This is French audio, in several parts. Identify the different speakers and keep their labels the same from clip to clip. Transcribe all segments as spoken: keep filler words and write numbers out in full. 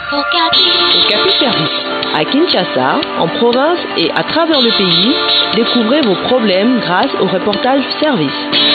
Speaker 1: Okapi Service. À Kinshasa, en province et à travers le pays, découvrez vos problèmes grâce au reportage service.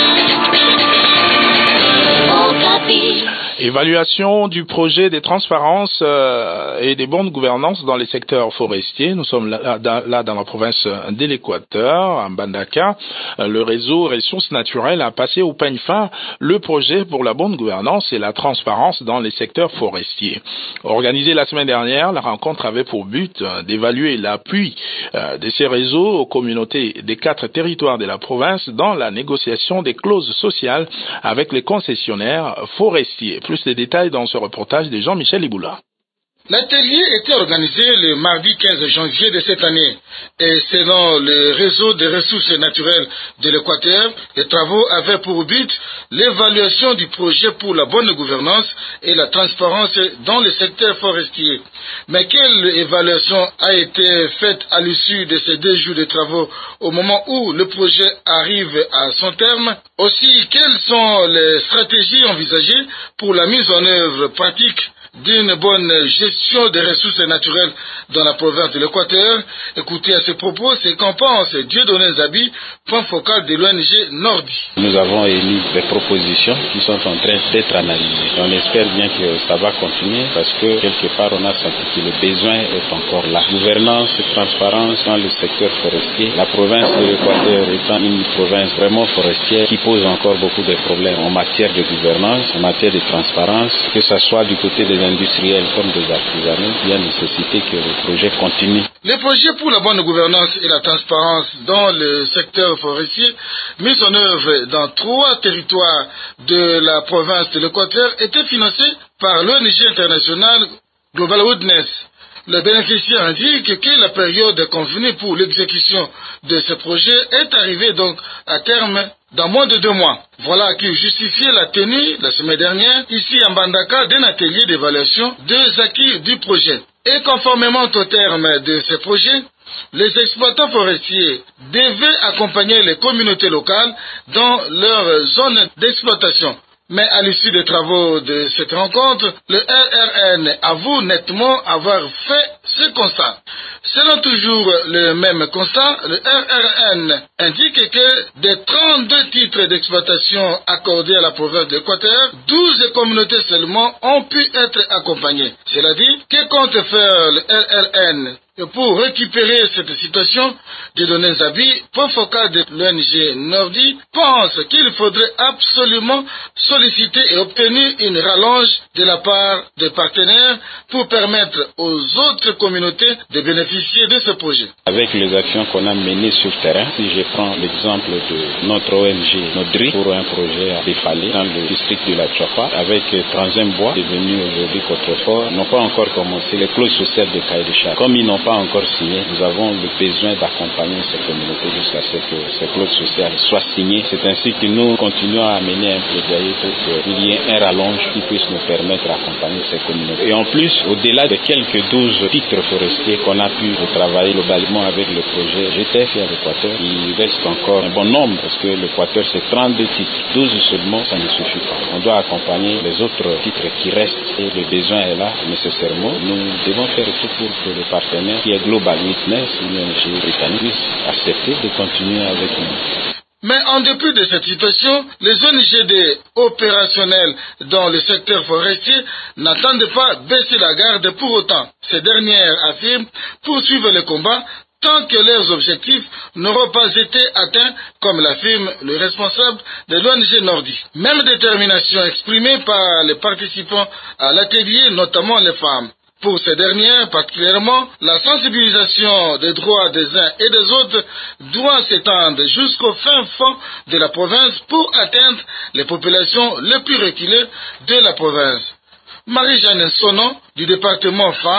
Speaker 1: Okapi.
Speaker 2: Évaluation du projet des transparences euh, et des bonnes gouvernances dans les secteurs forestiers. Nous sommes là, là dans la province de l'Équateur, à Mbandaka. Le réseau Ressources Naturelles a passé au peigne fin le projet pour la bonne gouvernance et la transparence dans les secteurs forestiers. Organisée la semaine dernière, la rencontre avait pour but d'évaluer l'appui euh, de ces réseaux aux communautés des quatre territoires de la province dans la négociation des clauses sociales avec les concessionnaires forestiers. Plus de détails dans ce reportage de Jean-Michel Iboula.
Speaker 3: L'atelier était organisé le mardi quinze janvier de cette année et selon le réseau des ressources naturelles de l'Équateur, les travaux avaient pour but l'évaluation du projet pour la bonne gouvernance et la transparence dans le secteur forestier. Mais quelle évaluation a été faite à l'issue de ces deux jours de travaux au moment où le projet arrive à son terme? Aussi, quelles sont les stratégies envisagées pour la mise en œuvre pratique d'une bonne gestion des ressources naturelles dans la province de l'Équateur? Écoutez à ce propos ce qu'en pense Dieudonné Zabi, point focal de l'O N G Nordi.
Speaker 4: Nous avons émis des propositions qui sont en train d'être analysées. On espère bien que ça va continuer parce que quelque part on a senti que le besoin est encore là. Gouvernance et transparence dans le secteur forestier. La province de l'Équateur étant une province vraiment forestière qui pose encore beaucoup de problèmes en matière de gouvernance, en matière de transparence, que ce soit du côté des industriels comme des artisanaux, il y a nécessité que le projet continue.
Speaker 3: Le projet pour la bonne gouvernance et la transparence dans le secteur forestier, mis en œuvre dans trois territoires de la province de l'Équateur, était financé par l'O N G internationale Global Witness. Le bénéficiaire indique que la période convenue pour l'exécution de ce projet est arrivée donc à terme dans moins de deux mois. Voilà qui justifiait la tenue, la semaine dernière, ici à Mbandaka, d'un atelier d'évaluation des acquis du projet. Et conformément au terme de ce projet, les exploitants forestiers devaient accompagner les communautés locales dans leur zone d'exploitation. Mais à l'issue des travaux de cette rencontre, le R R N avoue nettement avoir fait ce constat. Selon toujours le même constat, le R R N indique que des trente-deux titres d'exploitation accordés à la province de l'Équateur, douze communautés seulement ont pu être accompagnées. Cela dit, que compte faire le R R N pour récupérer cette situation? Dieudonné Zabi, point focal de l'O N G Nordi, pense qu'il faudrait absolument solliciter et obtenir une rallonge de la part des partenaires pour permettre aux autres communautés de bénéficier de ce projet.
Speaker 4: Avec les actions qu'on a menées sur le terrain, si je prends l'exemple de notre O N G Nodri pour un projet à Défalé dans le district de la Tchapa, avec Transem Bois, devenu aujourd'hui Cotrefort, n'ont pas encore commencé les clauses sociales de cahier de charges. Comme ils n'ont pas encore signé, nous avons le besoin d'accompagner ces communautés jusqu'à ce que ces clauses sociales soient signées. C'est ainsi que nous continuons à mener un plaidoyer pour qu'il y ait un rallonge qui puisse nous permettre d'accompagner ces communautés. Et en plus, au-delà de quelques douze titres forestiers qu'on a pu travailler globalement avec le projet G T F et à l'Équateur, il reste encore un bon nombre parce que l'Équateur c'est trente-deux titres. douze seulement, ça ne suffit pas. On doit accompagner les autres titres qui restent et le besoin est là nécessairement. Nous devons faire tout pour que les partenaires qui est Global Witness, l'O N G britannique, puisse accepter de continuer avec nous.
Speaker 3: Mais en dépit de cette situation, les O N G D opérationnels dans le secteur forestier n'attendent pas baisser la garde pour autant. Ces dernières affirment poursuivre le combat tant que leurs objectifs n'auront pas été atteints, comme l'affirme le responsable de l'O N G Nordi. Même détermination exprimée par les participants à l'atelier, notamment les femmes. Pour ces dernières, particulièrement, la sensibilisation des droits des uns et des autres doit s'étendre jusqu'au fin fond de la province pour atteindre les populations les plus reculées de la province. Marie-Jeanne Sonon, du département femmes,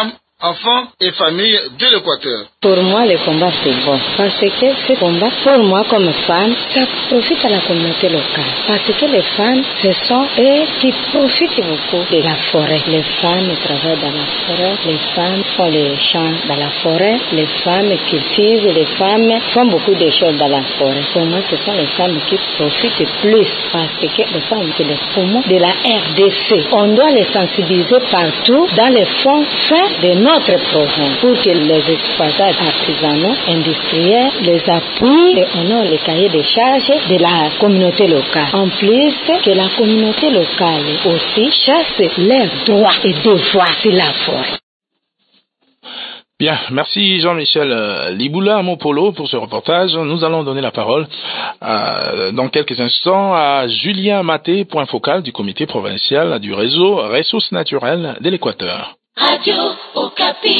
Speaker 3: enfants et familles de l'Équateur.
Speaker 5: Pour moi, le combat, c'est bon. Parce que ce combat, pour moi, comme femme, ça profite à la communauté locale. Parce que les femmes, ce sont eux qui profitent beaucoup de la forêt. Les femmes travaillent dans la forêt, les femmes font les champs dans la forêt, les femmes cultivent, les femmes font beaucoup de choses dans la forêt. Pour moi, ce sont les femmes qui profitent plus. Parce que les femmes, c'est les poumons de la R D C. On doit les sensibiliser partout dans les fonds fins de notre province pour que les exploitants artisanaux, industriels, les appuient et on a les cahiers de charges de la communauté locale. En plus, que la communauté locale aussi chasse leurs droits et devoirs sur la forêt.
Speaker 2: Bien, merci Jean-Michel Liboula Mopolo pour ce reportage. Nous allons donner la parole euh, dans quelques instants à Julien Maté, point focal du comité provincial du réseau Ressources naturelles de l'Équateur.
Speaker 6: Radio Okapi.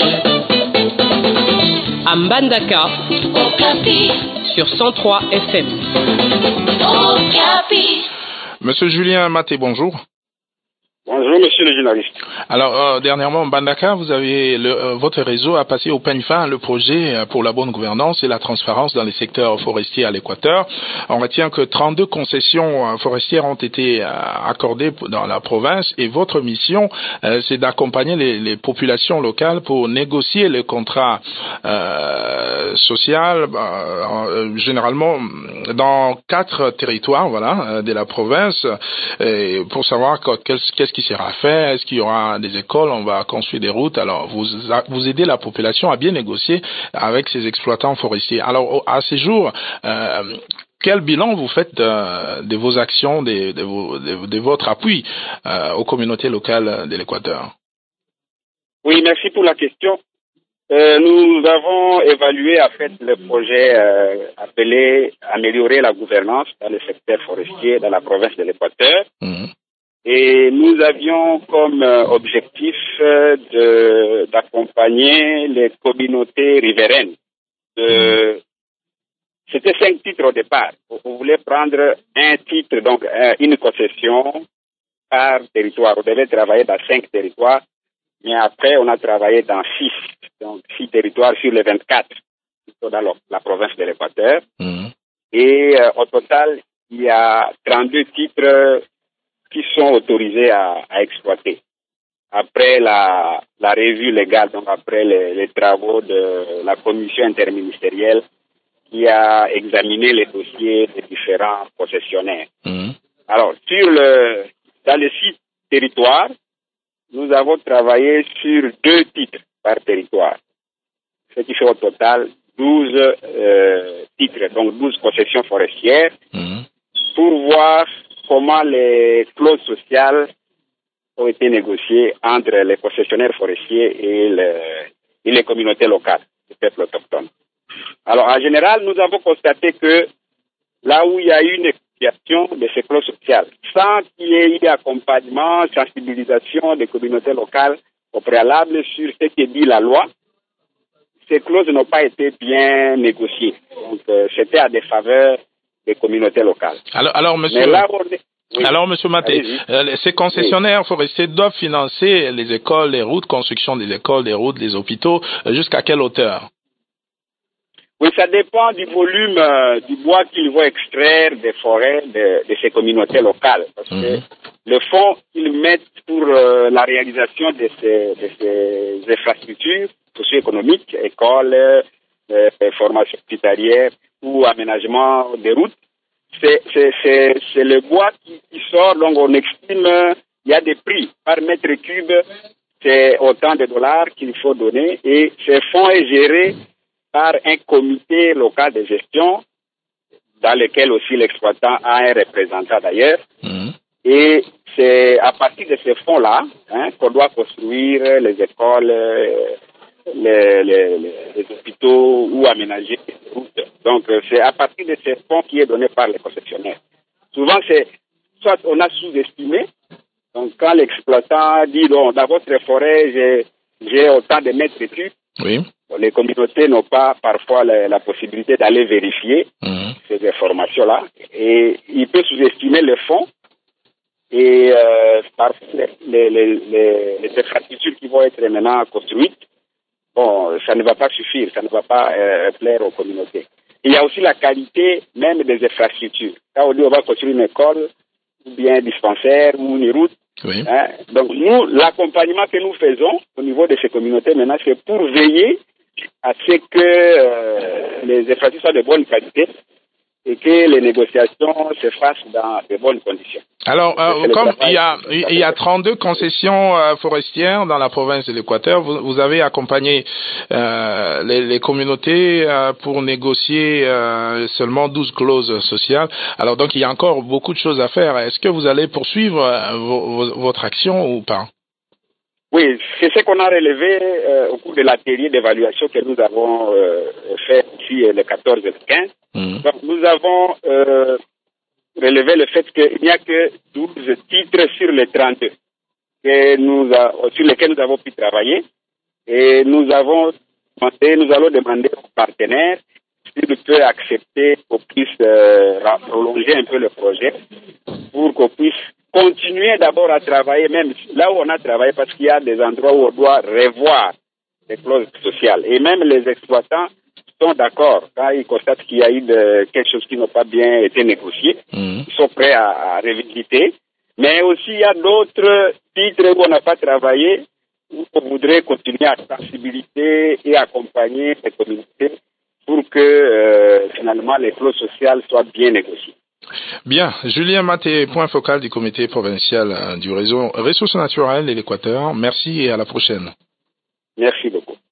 Speaker 1: À Mbandaka,
Speaker 6: Okapi.
Speaker 1: sur cent trois F M.
Speaker 6: Okapi.
Speaker 2: Monsieur Julien Maté, bonjour.
Speaker 7: Bonjour, monsieur le journaliste.
Speaker 2: Alors, euh, dernièrement, Mbandaka, vous avez le, euh, votre réseau a passé au peigne fin le projet pour la bonne gouvernance et la transparence dans les secteurs forestiers à l'Équateur. On retient que trente-deux concessions euh, forestières ont été euh, accordées dans la province et votre mission, euh, c'est d'accompagner les, les populations locales pour négocier les contrats euh, sociaux, euh, généralement dans quatre territoires, voilà, de la province, et pour savoir qu'est-ce qu'est-ce qui sera fait, est-ce qu'il y aura des écoles, on va construire des routes. Alors, vous, vous aidez la population à bien négocier avec ses exploitants forestiers. Alors, à ces jours, euh, quel bilan vous faites de, de vos actions, de, de, vos, de, de votre appui euh, aux communautés locales de l'Équateur?
Speaker 7: Oui, merci pour la question. Euh, nous avons évalué en fait le projet euh, appelé Améliorer la gouvernance dans le secteur forestier dans la province de l'Équateur. Mmh. Et nous avions comme euh, objectif euh, de, d'accompagner les communautés riveraines. De, c'était cinq titres au départ. On voulait prendre un titre, donc euh, une concession par territoire. On devait travailler dans cinq territoires, mais après on a travaillé dans six, donc six territoires sur les vingt-quatre dans la, la province de l'Équateur. Mmh. Et euh, au total, il y a trente-deux titres qui sont autorisés à, à exploiter. Après la, la revue légale, donc après les, les travaux de la commission interministérielle qui a examiné les dossiers des différents concessionnaires. Mmh. Alors, sur le, dans les six territoires, nous avons travaillé sur deux titres par territoire, ce qui fait au total douze euh, titres, donc douze concessions forestières, mmh. pour voir comment les clauses sociales ont été négociées entre les concessionnaires forestiers et, le, et les communautés locales, les peuples autochtones. Alors, en général, nous avons constaté que là où il y a eu une négociation de ces clauses sociales, sans qu'il y ait eu accompagnement, sensibilisation des communautés locales au préalable sur ce que dit la loi, ces clauses n'ont pas été bien négociées. Donc, euh, c'était à des faveurs des communautés locales.
Speaker 2: Alors, alors monsieur,
Speaker 7: Mais là, on est... oui.
Speaker 2: alors, monsieur Maté, euh, ces concessionnaires oui. forestiers doivent financer les écoles, les routes, construction des écoles, des routes, des hôpitaux, euh, jusqu'à quelle hauteur?
Speaker 7: Oui, ça dépend du volume euh, du bois qu'ils vont extraire des forêts de, de ces communautés locales. Parce mmh. que le fonds qu'ils mettent pour euh, la réalisation de ces, de ces infrastructures socio-économiques, écoles, euh, formations hospitalières ou aménagement des routes, c'est, c'est, c'est, c'est le bois qui, qui sort, donc on estime, il y a des prix par mètre cube, c'est autant de dollars qu'il faut donner, et ce fonds est géré par un comité local de gestion, dans lequel aussi l'exploitant a un représentant d'ailleurs, mmh. et c'est à partir de ces fonds-là hein, qu'on doit construire les écoles, Les, les, les hôpitaux ou aménager les routes. Donc, c'est à partir de ces fonds qui est donné par les concessionnaires. Souvent, c'est soit on a sous-estimé. Donc, quand l'exploitant dit, donc, dans votre forêt, j'ai, j'ai autant de mètres cubes, oui. les communautés n'ont pas parfois la, la possibilité d'aller vérifier mmh. ces informations-là. Et il peut sous-estimer le fonds. Et euh, parfois, les, les, les, les infrastructures qui vont être maintenant construites bon, ça ne va pas suffire, ça ne va pas euh, plaire aux communautés. Il y a aussi la qualité même des infrastructures. Quand on dit on va construire une école, ou bien un dispensaire, ou une route,
Speaker 2: Oui.
Speaker 7: hein, donc nous, l'accompagnement que nous faisons au niveau de ces communautés maintenant, c'est pour veiller à ce que euh, les infrastructures soient de bonne qualité et que les négociations se fassent dans de bonnes conditions.
Speaker 2: Alors, euh, comme il y a
Speaker 7: travail.
Speaker 2: il y a trente-deux concessions euh, forestières dans la province de l'Équateur, vous, vous avez accompagné euh, les, les communautés euh, pour négocier euh, seulement douze clauses sociales. Alors donc il y a encore beaucoup de choses à faire. Est-ce que vous allez poursuivre euh, vo- vo- votre action ou pas?
Speaker 7: Oui, c'est ce qu'on a relevé euh, au cours de l'atelier d'évaluation que nous avons euh, fait ici euh, le quatorze et le quinze.
Speaker 2: Mmh.
Speaker 7: Donc, nous avons euh, relevé le fait qu'il n'y a que douze titres sur les trente-deux que nous a, sur lesquels nous avons pu travailler. Et nous avons demandé, nous allons demander aux partenaires s'ils peuvent accepter qu'on puisse euh, prolonger un peu le projet pour qu'on puisse continuer d'abord à travailler, même là où on a travaillé, parce qu'il y a des endroits où on doit revoir les clauses sociales. Et même les exploitants sont d'accord. Quand ils constatent qu'il y a eu de, quelque chose qui n'a pas bien été négocié, mmh. ils sont prêts à, à revisiter. Mais aussi, il y a d'autres titres où on n'a pas travaillé, où on voudrait continuer à sensibiliser et accompagner les communautés pour que euh, finalement les clauses sociales soient bien négociées.
Speaker 2: Bien, Julien Maté, point focal du comité provincial euh, du réseau Ressources naturelles de l'Équateur. Merci et à la prochaine.
Speaker 7: Merci beaucoup.